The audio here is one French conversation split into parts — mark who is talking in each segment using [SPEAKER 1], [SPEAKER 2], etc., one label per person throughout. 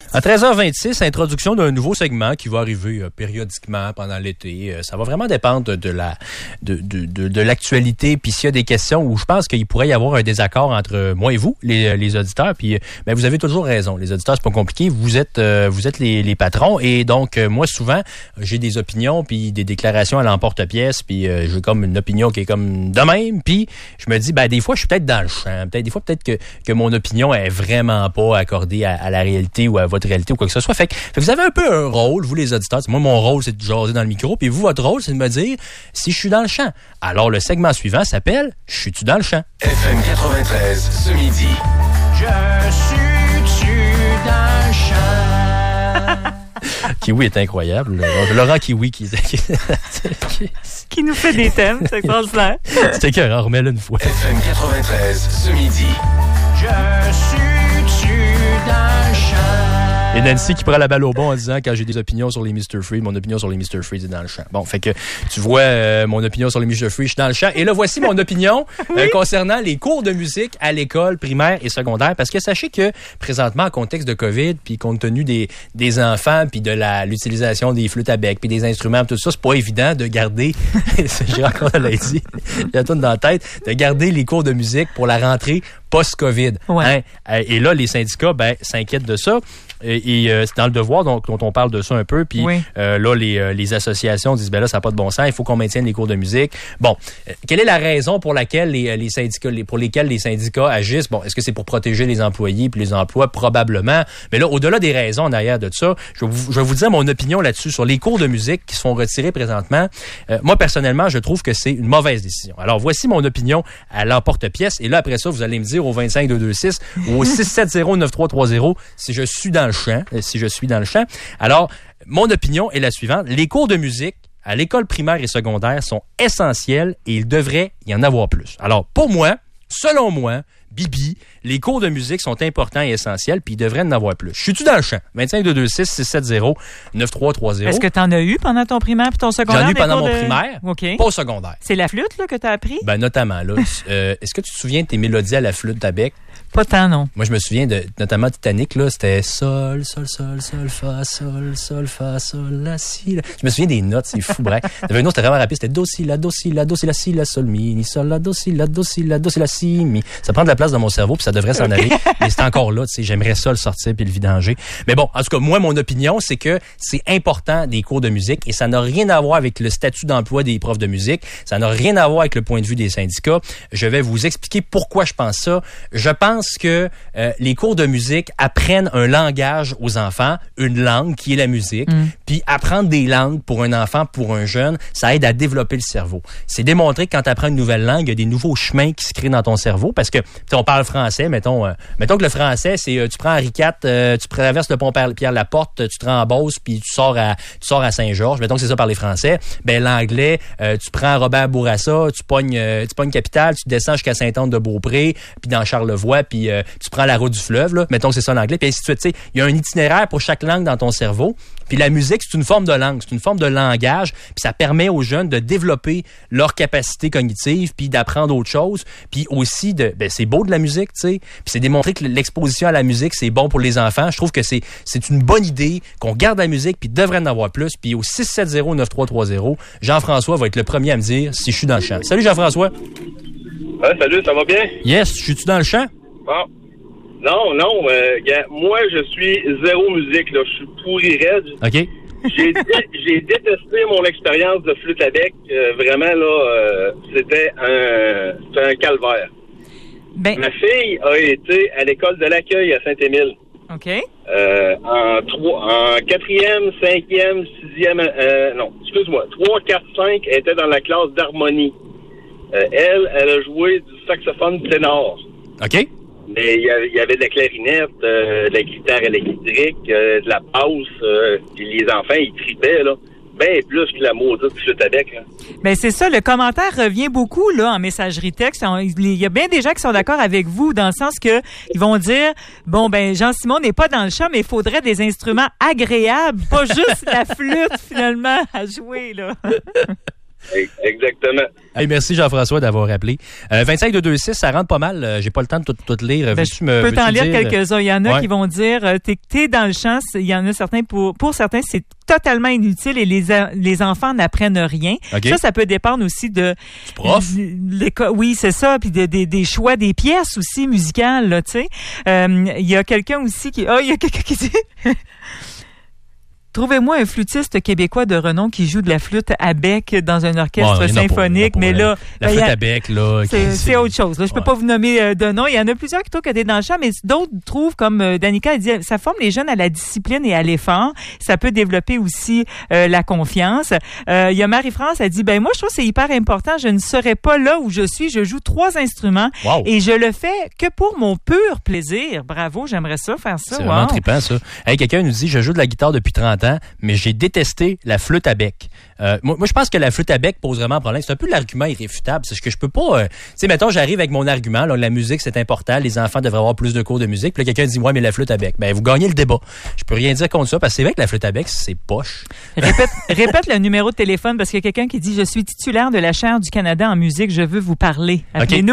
[SPEAKER 1] À 13h26, introduction d'un nouveau segment qui va arriver périodiquement pendant l'été. Ça va vraiment dépendre de l'actualité. Puis s'il y a des questions où je pense qu'il pourrait y avoir un désaccord entre moi et vous, les auditeurs, puis ben, vous avez toujours raison. Les auditeurs, c'est pas compliqué. Vous êtes les patrons. Et donc, moi, souvent, j'ai des opinions puis des déclarations à l'emporte-pièce. Puis j'ai comme une opinion qui est comme de même. Puis je me dis, ben des fois, je suis peut-être dans le champ. Peut-être que mon opinion est vraiment pas accordée à la réalité ou à votre réalité ou quoi que ce soit. Fait que vous avez un peu un rôle, vous les auditeurs. Moi, mon rôle, c'est de jaser dans le micro, puis vous, votre rôle, c'est de me dire si je suis dans le champ. Alors, le segment suivant s'appelle « Je suis-tu dans le champ? »
[SPEAKER 2] FM 93, ce midi.
[SPEAKER 3] Je suis-tu dans le champ?
[SPEAKER 1] Kiwi est incroyable. Laurent Kiwi qui
[SPEAKER 4] nous fait des thèmes, c'est extraordinaire.
[SPEAKER 1] C'était écœurant, remets-le une fois.
[SPEAKER 2] FM 93, ce midi.
[SPEAKER 3] Je suis-tu dans le champ?
[SPEAKER 1] Et Nancy qui prend la balle au bon en disant quand j'ai des opinions sur les Mr. Freeze, mon opinion sur les Mr. Freeze est dans le champ. Bon, fait que tu vois mon opinion sur les Mr. Freeze, je suis dans le champ. Et là, voici mon opinion concernant les cours de musique à l'école primaire et secondaire. Parce que sachez que présentement, en contexte de COVID, puis compte tenu des enfants, puis de l'utilisation des flûtes à bec, puis des instruments, tout ça, c'est pas évident de garder, j'ai encore dit, j'ai tout dans la tête, de garder les cours de musique pour la rentrée post-COVID.
[SPEAKER 4] Ouais.
[SPEAKER 1] Hein? Et là, les syndicats s'inquiètent de ça. Et c'est dans le devoir dont on parle de ça un peu. Puis là, les associations disent, ben là, ça n'a pas de bon sens, il faut qu'on maintienne les cours de musique. Bon, quelle est la raison pour laquelle les syndicats agissent? Bon, est-ce que c'est pour protéger les employés puis les emplois? Probablement. Mais là, au-delà des raisons en arrière de ça, je vais vous dire mon opinion là-dessus sur les cours de musique qui se font retirer présentement. Moi, personnellement, je trouve que c'est une mauvaise décision. Alors, voici mon opinion à l'emporte-pièce. Et là, après ça, vous allez me dire au 25226 ou au 670-9330 si je suis dans le champ. Alors, mon opinion est la suivante. Les cours de musique à l'école primaire et secondaire sont essentiels et il devrait y en avoir plus. Alors, pour moi, selon moi, Bibi, les cours de musique sont importants et essentiels, puis il devrait en avoir plus. Je suis-tu dans le champ? 25226-670-9330.
[SPEAKER 4] Est-ce que tu en as eu pendant ton primaire puis ton secondaire?
[SPEAKER 1] J'en ai eu pendant mon primaire,
[SPEAKER 4] okay.
[SPEAKER 1] Pas au secondaire.
[SPEAKER 4] C'est la flûte là, que tu as appris?
[SPEAKER 1] Ben, notamment. Là, est-ce que tu te souviens de tes mélodies à la flûte à bec?
[SPEAKER 4] Pas tant, non.
[SPEAKER 1] Moi, je me souviens notamment Titanic, là, c'était sol, sol, sol, sol, fa, sol, sol, fa, sol, la, si, la. Je me souviens des notes, c'est fou, bref. Il y avait une autre, c'était vraiment rapide, c'était do, si, la, do, si, la, do, si, la, si, la, sol, mi, ni, sol, la, do, si, la, do, si, la, do, si, la, si, mi. Ça prend de la place dans mon cerveau, puis ça devrait s'en aller. Mais c'est encore là, tu sais, j'aimerais ça le sortir puis le vidanger. Mais bon, en tout cas, moi, mon opinion, c'est que c'est important des cours de musique et ça n'a rien à voir avec le statut d'emploi des profs de musique. Ça n'a rien à voir avec le point de vue des syndicats. Je vais vous expliquer pourquoi je pense ça. Je pense que les cours de musique apprennent un langage aux enfants, une langue qui est la musique. Puis apprendre des langues pour un enfant, pour un jeune, ça aide à développer le cerveau. C'est démontré que quand tu apprends une nouvelle langue, il y a des nouveaux chemins qui se créent dans ton cerveau parce que on parle français, mettons que le français, c'est tu prends Henri IV, tu traverses le pont Pierre-Laporte, tu te rends en Beauce, puis tu sors à Saint-Georges. Mettons que c'est ça par les Français. Ben l'anglais, tu prends Robert Bourassa, tu pognes Capitale, tu descends jusqu'à Sainte-Anne-de-Beaupré, puis dans Charlevoix, puis tu prends la route du fleuve, là, mettons que c'est ça l'anglais, puis ainsi de suite. Tu sais, il y a un itinéraire pour chaque langue dans ton cerveau. Puis la musique, c'est une forme de langue, c'est une forme de langage, puis ça permet aux jeunes de développer leur capacité cognitive, puis d'apprendre autre chose, puis aussi c'est beau de la musique, tu sais. Puis c'est démontré que l'exposition à la musique, c'est bon pour les enfants. Je trouve que c'est une bonne idée qu'on garde la musique, puis devrait en avoir plus. Puis au 670-9330, Jean-François va être le premier à me dire si je suis dans le champ. Salut Jean-François.
[SPEAKER 5] Ouais, salut, ça va bien?
[SPEAKER 1] Yes, je suis-tu dans le champ?
[SPEAKER 5] Bon. Non, moi, je suis zéro musique, là. Je suis pourri raide.
[SPEAKER 1] OK.
[SPEAKER 5] J'ai détesté mon expérience de flûte à bec. Vraiment, là, c'était un calvaire.
[SPEAKER 4] Ben...
[SPEAKER 5] Ma fille a été à l'école de l'accueil à Saint-Émile.
[SPEAKER 4] OK.
[SPEAKER 5] En 4e, 5e, 6e... non, excuse-moi. 3, 4, 5, elle était dans la classe d'harmonie. Elle a joué du saxophone ténor.
[SPEAKER 1] OK.
[SPEAKER 5] Mais il y avait de la clarinette, de la guitare électrique, de la basse, puis les enfants, ils tripaient, là. Bien plus que la maudite flûte à bec, là.
[SPEAKER 4] Ben c'est ça, le commentaire revient beaucoup là en messagerie texte. Il y a bien des gens qui sont d'accord avec vous dans le sens que ils vont dire bon ben Jean-Simon n'est pas dans le champ, mais il faudrait des instruments agréables, pas juste la flûte finalement à jouer là.
[SPEAKER 5] Exactement.
[SPEAKER 1] Hey, merci Jean-François d'avoir appelé. 25-226, ça rentre pas mal. J'ai pas le temps de tout lire.
[SPEAKER 4] Ben, je peux t'en lire quelques-uns. Il y en a
[SPEAKER 1] Ouais.
[SPEAKER 4] qui vont dire t'es dans le champ. Il y en a certains pour certains c'est totalement inutile et les enfants n'apprennent rien.
[SPEAKER 1] Okay.
[SPEAKER 4] Ça peut dépendre aussi de
[SPEAKER 1] Du prof.
[SPEAKER 4] Oui, c'est ça. Puis des choix des pièces aussi musicales. Là, tu sais. Il y a quelqu'un aussi qui dit. Trouvez-moi un flûtiste québécois de renom qui joue de la flûte à bec dans un orchestre symphonique. Mais là,
[SPEAKER 1] la flûte à bec, là.
[SPEAKER 4] c'est autre chose. Là. Je peux pas vous nommer de nom. Il y en a plusieurs qui trouvent que t'es dans le champ, mais d'autres trouvent, comme Danica a dit, ça forme les jeunes à la discipline et à l'effort. Ça peut développer aussi la confiance. Il y a Marie-France, elle dit, ben moi, je trouve que c'est hyper important. Je ne serais pas là où je suis. Je joue 3 instruments et je le fais que pour mon pur plaisir. Bravo, j'aimerais ça, faire ça.
[SPEAKER 1] C'est vraiment trippant, ça. Hey, quelqu'un nous dit, je joue de la guitare depuis 30 ans, mais j'ai détesté la flûte à bec. Moi, je pense que la flûte à bec pose vraiment un problème. C'est un peu l'argument irréfutable. C'est ce que je peux pas... tu sais, mettons, j'arrive avec mon argument. Là, la musique, c'est important. Les enfants devraient avoir plus de cours de musique. Puis là, quelqu'un dit, ouais, mais la flûte à bec. Ben, vous gagnez le débat. Je peux rien dire contre ça, parce que c'est vrai que la flûte à bec, c'est poche.
[SPEAKER 4] Répète le numéro de téléphone, parce qu'il y a quelqu'un qui dit, je suis titulaire de la Chaire du Canada en musique. Je veux vous parler. Appelez-nous.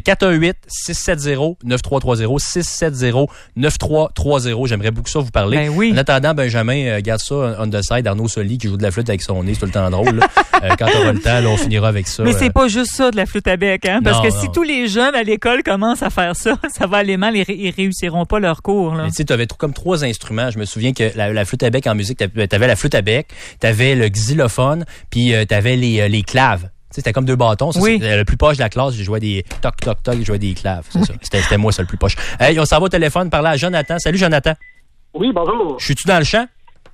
[SPEAKER 1] 418-670-9330. 670-9330. J'aimerais beaucoup ça vous parler.
[SPEAKER 4] Ben oui.
[SPEAKER 1] En attendant, Benjamin, garde ça on the side. Arnaud Soli qui joue de la flûte avec son nez, c'est tout le temps drôle. Là. Quand on aura le temps, là, on finira avec ça.
[SPEAKER 4] Mais c'est pas juste ça de la flûte à bec, hein? Parce que si tous les jeunes à l'école commencent à faire ça, ça va aller mal, ils réussiront pas leur cours. Là.
[SPEAKER 1] Mais tu sais, tu avais comme 3 instruments. Je me souviens que la flûte à bec en musique, t'avais la flûte à bec, t'avais le xylophone, puis t'avais les claves. Tu sais, c'était comme 2 bâtons. Ça,
[SPEAKER 4] oui.
[SPEAKER 1] Le plus poche de la classe, j'ai joué des toc, toc, toc, j'ai joué des claves. C'est ça. C'était moi, ça, le plus poche. Hey, on s'en va au téléphone parler à Jonathan. Salut, Jonathan.
[SPEAKER 6] Oui, bonjour.
[SPEAKER 1] Je suis-tu dans le champ?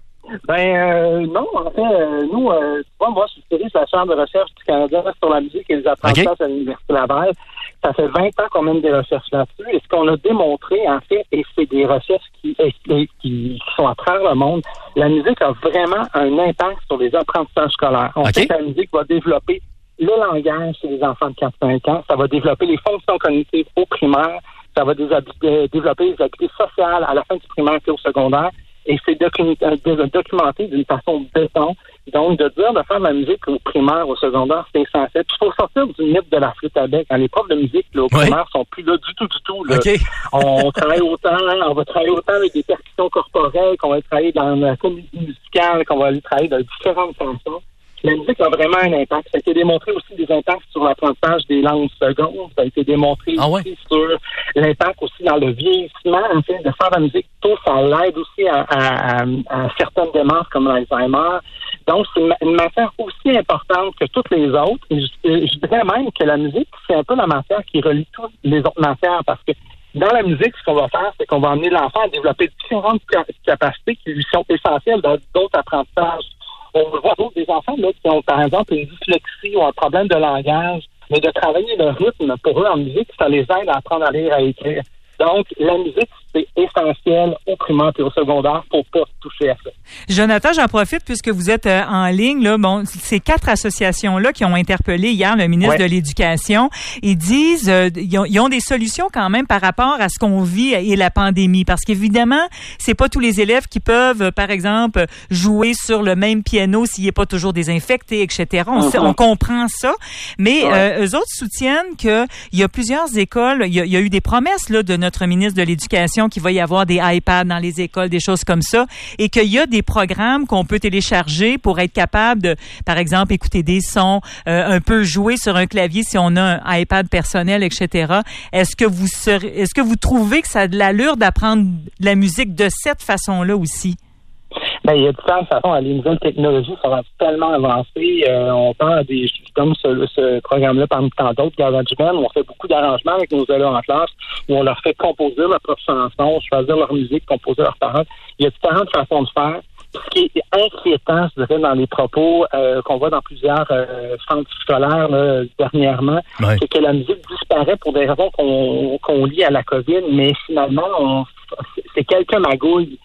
[SPEAKER 6] Non, en fait, nous, tu vois, moi, je suis dirige la Chambre de recherche du Canada sur la musique et les apprentissages à l'Université Laval. Ça fait 20 ans qu'on mène des recherches là-dessus. Et ce qu'on a démontré, en fait, et c'est des recherches qui sont à travers le monde, la musique a vraiment un impact sur les apprentissages scolaires. On sait que la musique va développer le langage chez les enfants de 4-5 ans. Ça va développer les fonctions cognitives au primaire. Ça va développer les habiletés sociales à la fin du primaire et au secondaire. Et c'est documenté d'une façon béton. Donc, de dire de faire de la musique au primaire, au secondaire, c'est essentiel. Puis, il faut sortir du mythe de la flûte à bec. Les profs de musique là, au primaire sont plus là du tout. Là.
[SPEAKER 1] Okay.
[SPEAKER 6] On va travailler autant avec des percussions corporelles, qu'on va travailler dans la comédie musicale, qu'on va aller travailler de différentes façons. La musique a vraiment un impact. Ça a été démontré aussi des impacts sur l'apprentissage des langues secondes. Ça a été démontré aussi sur l'impact aussi dans le vieillissement. En fait, de faire de la musique tôt, ça l'aide aussi à certaines démences comme l'Alzheimer. Donc, c'est une matière aussi importante que toutes les autres. Et je dirais même que la musique, c'est un peu la matière qui relie toutes les autres matières parce que dans la musique, ce qu'on va faire, c'est qu'on va amener l'enfant à développer différentes capacités qui lui sont essentielles dans d'autres apprentissages. On voit des enfants là, qui ont, par exemple, une dyslexie ou un problème de langage, mais de travailler le rythme pour eux en musique, ça les aide à apprendre à lire et à écrire. Donc, la musique, c'est essentiel au primaire et au secondaire pour pas toucher à ça.
[SPEAKER 4] Jonathan, j'en profite puisque vous êtes en ligne. Là, bon, ces 4 associations-là qui ont interpellé hier le ministre de l'Éducation, ils disent ils ont des solutions quand même par rapport à ce qu'on vit et la pandémie. Parce qu'évidemment, c'est pas tous les élèves qui peuvent, par exemple, jouer sur le même piano s'il n'est pas toujours désinfecté, etc. On comprend ça. Mais eux autres soutiennent qu'il y a plusieurs écoles, il y a eu des promesses là, de notre ministre de l'Éducation qu'il va y avoir des iPads dans les écoles, des choses comme ça, et qu'il y a des programmes qu'on peut télécharger pour être capable de, par exemple, écouter des sons, un peu jouer sur un clavier si on a un iPad personnel, etc. Est-ce que vous trouvez que ça a de l'allure d'apprendre la musique de cette façon-là aussi?
[SPEAKER 6] Ben, il y a différentes façons. Les nouvelles technologies sont tellement avancées. On parle des comme ce programme-là parmi tant d'autres, GarageBand, où on fait beaucoup d'arrangements avec nos élèves en classe, où on leur fait composer leur propre chanson, choisir leur musique, composer leurs paroles. Il y a différentes façons de faire. Ce qui est inquiétant, je dirais, dans les propos qu'on voit dans plusieurs centres scolaires là, dernièrement, c'est que la musique disparaît pour des raisons qu'on lie à la COVID, mais finalement, c'est quelques magouilles.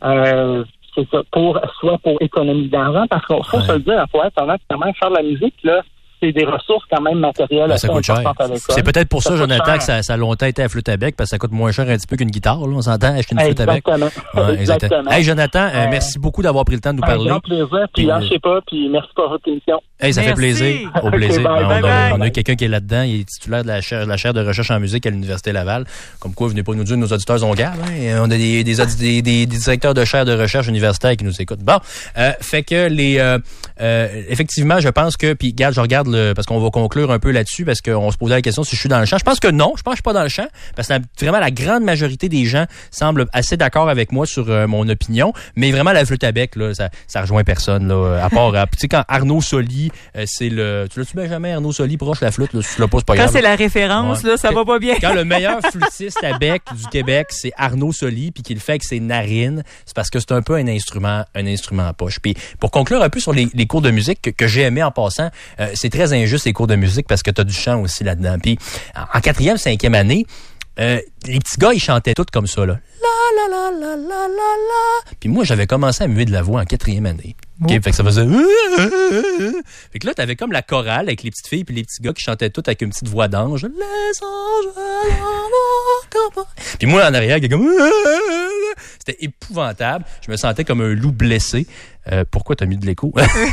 [SPEAKER 6] C'est ça, soit pour économie d'argent, parce qu'il faut se le dire, faut être honnête, quand même, faire de la musique, là, c'est des ressources quand même matérielles assez importantes à l'école.
[SPEAKER 1] C'est peut-être pour ça, Jonathan, que ça a longtemps été à flûte à bec, parce que ça coûte moins cher un petit peu qu'une guitare, là, on s'entend, acheter une flûte à bec.
[SPEAKER 6] Exactement.
[SPEAKER 1] Hey, Jonathan, merci beaucoup d'avoir pris le temps de nous parler.
[SPEAKER 6] Un grand plaisir, puis lâchez pas, puis merci pour votre émission.
[SPEAKER 1] Hey, ça fait plaisir. Au plaisir.
[SPEAKER 6] bye,
[SPEAKER 1] On a quelqu'un qui est là-dedans. Il est titulaire de la chaire de recherche en musique à l'Université Laval. Comme quoi, venez pas nous dire nos auditeurs sont gaves. Hein? On a des directeurs de chaire de recherche universitaire qui nous écoutent. Bon, fait que effectivement, je pense que, puis regarde, je regarde parce qu'on va conclure un peu là-dessus, parce qu'on se posait la question si je suis dans le champ. Je pense que non. Je pense que je suis pas dans le champ, parce que vraiment la grande majorité des gens semblent assez d'accord avec moi sur mon opinion. Mais vraiment, la flûte à bec, là, ça rejoint personne, là, à part, tu sais, quand Arnaud Soli, c'est le... Tu l'as-tu Benjamin, Arnaud Soli, proche de la flûte, là, si tu l'as pas, c'est pas grave.
[SPEAKER 4] Quand c'est la référence, là, ça va pas bien.
[SPEAKER 1] Quand le meilleur flûtiste à bec du Québec, c'est Arnaud Soli, puis qu'il le fait avec ses narines, c'est parce que c'est un peu un instrument à poche. Puis pour conclure un peu sur les cours de musique que j'ai aimé en passant, c'est très injuste les cours de musique parce que t'as du chant aussi là-dedans. Puis en 4e, 5e année, les petits gars, ils chantaient tous comme ça, là. La la la la la la la. Puis moi, j'avais commencé à muer de la voix en 4e année. Okay, fait que ça faisait... Fait que là, t'avais comme la chorale avec les petites filles puis les petits gars qui chantaient tous avec une petite voix d'ange. Les anges... Puis moi, en arrière, qui comme... C'était épouvantable. Je me sentais comme un loup blessé. Pourquoi t'as mis de l'écho?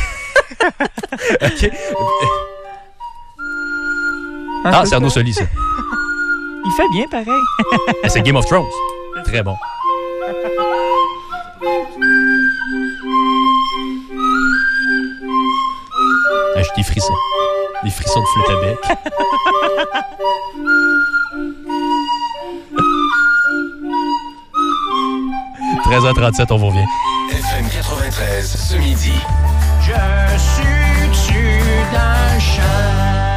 [SPEAKER 1] OK. Ah, c'est Arnaud Soli, ça.
[SPEAKER 4] Il fait bien pareil.
[SPEAKER 1] C'est Game of Thrones. Très bon. J'ai des frissons. Des frissons de flûte à bec. « 13h37, on vous revient.
[SPEAKER 2] FM 93, ce midi.
[SPEAKER 3] Je suis dessus d'un champ.